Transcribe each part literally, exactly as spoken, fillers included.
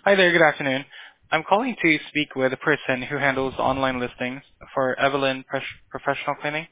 Hi there, good afternoon. I'm calling to speak with the person who handles online listings for Evelyn Pres- Professional Cleaning.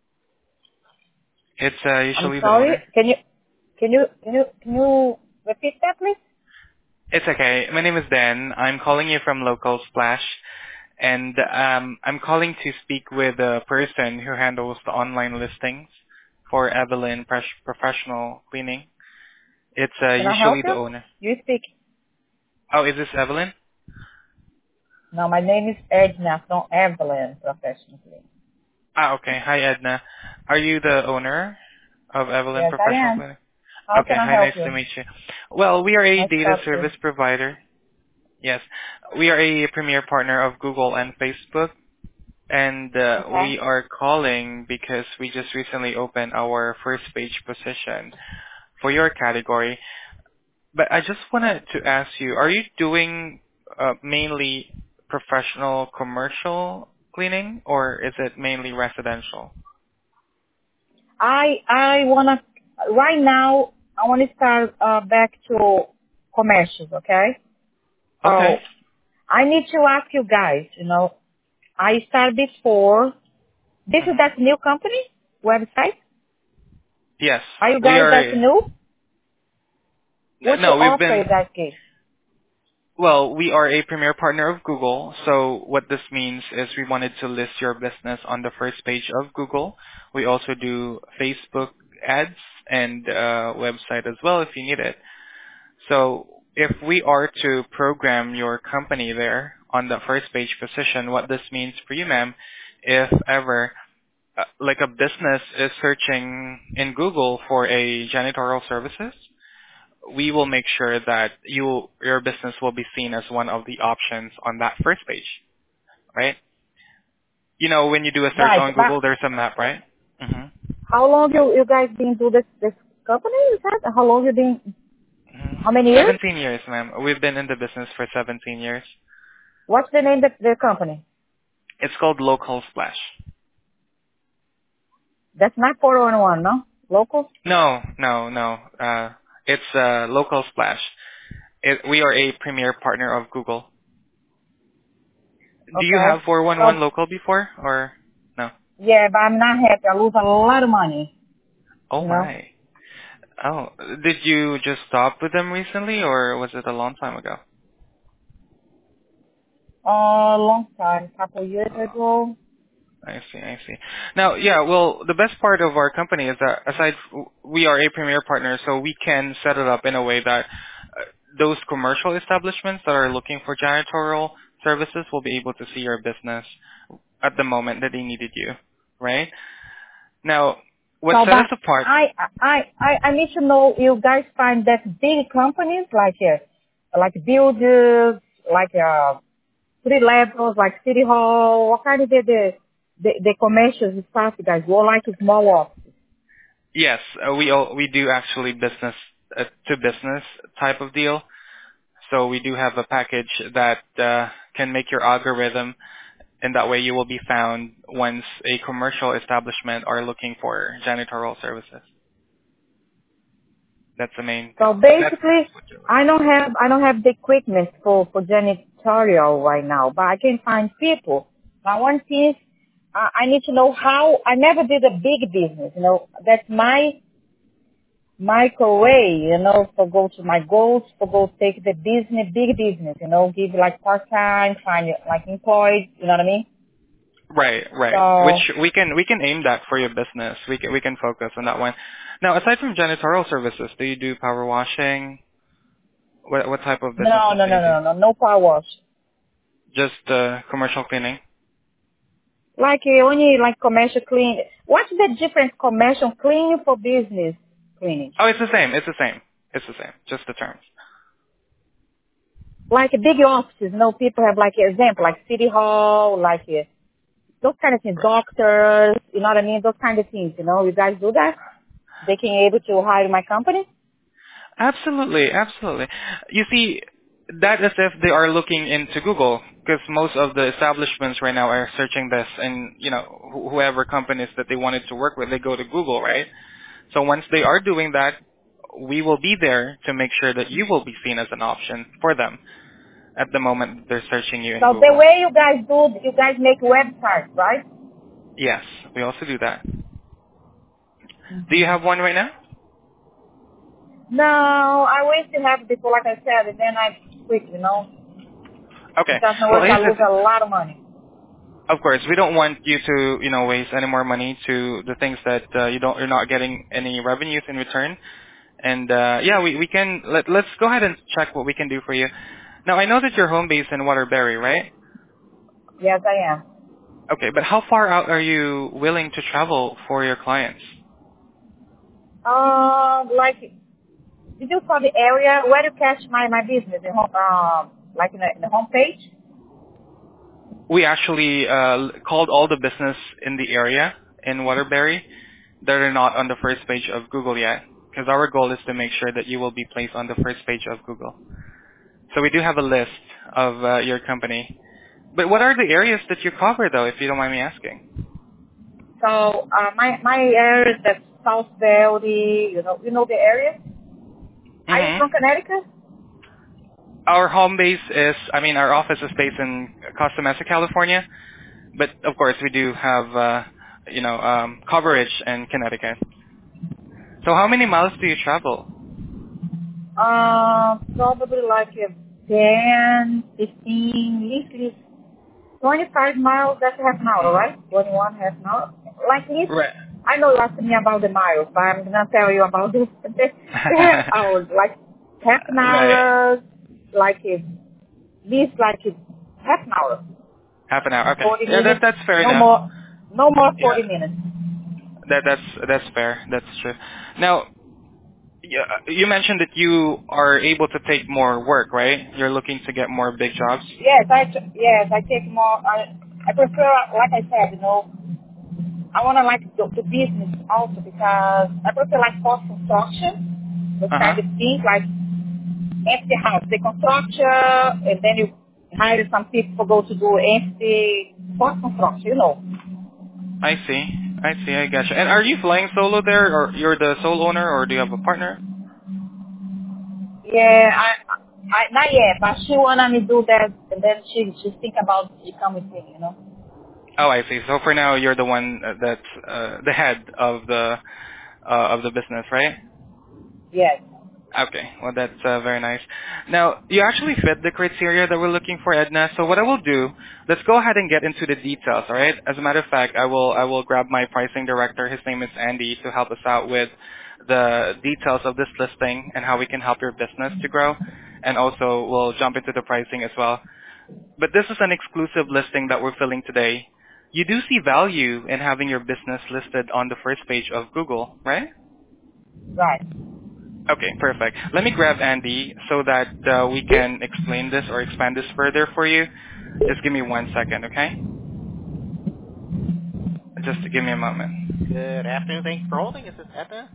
It's uh, I'm usually the sorry. owner. Can you can you can you can you repeat that, please? It's okay. My name is Dan. I'm calling you from Local Splash, and um, I'm calling to speak with the person who handles the online listings for Evelyn Pres- Professional Cleaning. It's uh, Can I help usually the you? owner. You speak. Oh, is this Evelyn? No, my name is Edna from Evelyn Professionally. Ah, okay. Hi, Edna. Are you the owner of Evelyn Yes, I Professional am. Cleaning? How Okay. can I Hi, help nice to you? meet you. Well, we are a Nice to data talk to you. service provider. Yes. We are a premier partner of Google and Facebook, and uh, Okay. we are calling because we just recently opened our first page position for your category. But I just wanted to ask you, are you doing uh, mainly professional commercial cleaning, or is it mainly residential? I I wanna right now. I wanna start uh, back to commercials. Okay. Okay. So I need to ask you guys. You know, I started before. This is hmm that new company website. Yes, Are you we guys that are. new? What you No, we've offer been. you guys give? Well, we are a premier partner of Google, so what this means is we wanted to list your business on the first page of Google. We also do Facebook ads and uh, website as well if you need it. So if we are to program your company there on the first page position, what this means for you, ma'am, if ever uh, like a business is searching in Google for a janitorial services, we will make sure that you your business will be seen as one of the options on that first page, right? You know, when you do a search Right. on But Google, there's a map, right? hmm how long you you guys been do this this company? You said how long you been? hmm How many years? seventeen years, ma'am. We've been in the business for seventeen years. What's the name of the company? It's called Local Splash. That's not four one one, no? Local? No, no, no. Uh, it's uh, Local Splash. It, we are a premier partner of Google. Do you Okay. have four one one So Local before, or no? yeah, but I'm not happy. I lose a lot of money. Oh You know, my. Oh, did you just stop with them recently, or was it a long time ago? a long time, couple years Oh, ago. I see, I see. Now, yeah, well, the best part of our company is that aside, we are a premier partner, so we can set it up in a way that uh, those commercial establishments that are looking for janitorial services will be able to see your business at the moment that they needed you, right? Now, what So, set us but apart? I I I I need to know you guys find that big companies like uh, like builders, like uh three levels, like City Hall, what kind of the, the, the, the commercial stuff you guys go like small office? Yes, uh, we all, we do actually business uh, to business type of deal. So we do have a package that uh, can make your algorithm, and that way you will be found once a commercial establishment are looking for janitorial services. That's the main. So That's basically, what you're I looking don't have, I don't have the quickness for, for janitorial right now, but I can find people. Now one thing is, I, I need to know how, I never did a big business, you know, that's my, my way, you know, for go to my goals, for go take the business, big business, you know, give like part-time, find like employed, you know what I mean? for. Right, right. Which So, we can we can aim that for your business. We can we can focus on that one. Now, aside from janitorial services, do you do power washing? What what type of no, businesses no, do you no, do? no, no, no power wash. Just uh, commercial cleaning. Like uh, only like commercial clean. What's the difference commercial cleaning for business cleaning? Oh, it's the same. It's the same. It's the same. Just the terms. Like big offices, no people have like example, like city hall, like uh, those kind of things, doctors, you know what I mean? Those kind of things, you know, you guys do that? They can able to hire my company? Absolutely, absolutely. You see, that is if they are looking into Google, because most of the establishments right now are searching this, and you know, wh- whoever companies that they wanted to work with, they go to Google, right? So once they are doing that, we will be there to make sure that you will be seen as an option for them. at the moment they're searching you in So the Google. way you guys do, you guys make websites, right? Yes, we also do that. Do you have one right now? No, I wish to have it before, like I said, and then I quit, you know, Okay. because no Well, work, I here's the lose th- a lot of money. of course, we don't want you to, you know, waste any more money to the things that uh, you don't, you're not getting any revenues in return. And uh, yeah, we we can let let's go ahead and check what we can do for you. Now, I know that you're home based in Waterbury, right? Yes, I am. Okay, but how far out are you willing to travel for your clients? Uh, like, did you saw the area where you catch my my business? The home, um, like in the, in the homepage. We actually uh, called all the business in the area in Waterbury that are not on the first page of Google yet, because our goal is to make sure that you will be placed on the first page of Google. So we do have a list of uh, your company. But what are the areas that you cover, though, if you don't mind me asking? So uh, my my area is the South Valley. You know, you know the area. Are you hmm from Connecticut? Our home base is, I mean, our office is based in Costa Mesa, California, but of course we do have, uh, you know, um, coverage in Connecticut. So how many miles do you travel? Uh, probably like a ten, fifteen, at least twenty-five miles. That's half an hour, right? twenty-one, half an hour. Like this. Right. I know lots of me about the miles, but I'm gonna tell you about the, the, the half hours. Like half an Right. hour, like it, this like it, half an hour, Half an hour. Okay. forty Yeah, that minutes, that's fair no enough. more, no more Yeah. forty minutes. That that's that's fair. That's true. Now, you, you mentioned that you are able to take more work, right? You're looking to get more big jobs. Yes, I t- yes I take more. I I prefer, like I said, you know, I want to like the, the business also because I prefer like post construction, those Uh kind huh. of things like empty house, the construction, and then you hire some people to go to do empty post construction, you know. I see. I see. I gotcha. And are you flying solo there, or you're the sole owner, or do you have a partner? Yeah, I, I not yet, but she wanna me do that, and then she she think about she come with me, you know. Oh, I see. So for now, you're the one uh, that's uh, the head of the uh, of the business, right? Yes, Okay, well that's uh, very nice. Now, you actually fit the criteria that we're looking for, Edna. So what I will do, let's go ahead and get into the details, all right? As a matter of fact, I will I will grab my pricing director. His name is Andy to help us out with the details of this listing and how we can help your business to grow. And also, we'll jump into the pricing as well. But this is an exclusive listing that we're filling today. You do see value in having your business listed on the first page of Google, right? right. Okay, perfect. Let me grab Andy so that uh, we can explain this or expand this further for you. Just give me one second, okay? Just give me a moment. Good afternoon. Thanks for holding. Is this Edna?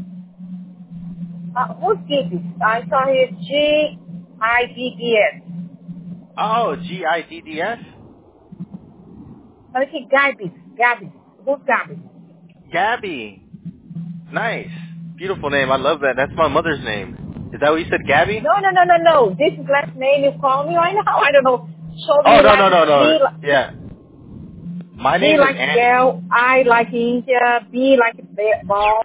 Uh, who's this? I saw here G I D D S. Oh, G I D D S? But it's Gabby. Gabby. Who's Gabby? Gabby. Nice. Beautiful name. I love that. That's my mother's name. Is that what you said, Gabby? No, no, no, no, no. This is last name you call me right now. I don't know. Show Oh, me no, no, like no, no. G, Yeah. My G name is like Andy. girl, I like India, B like ball.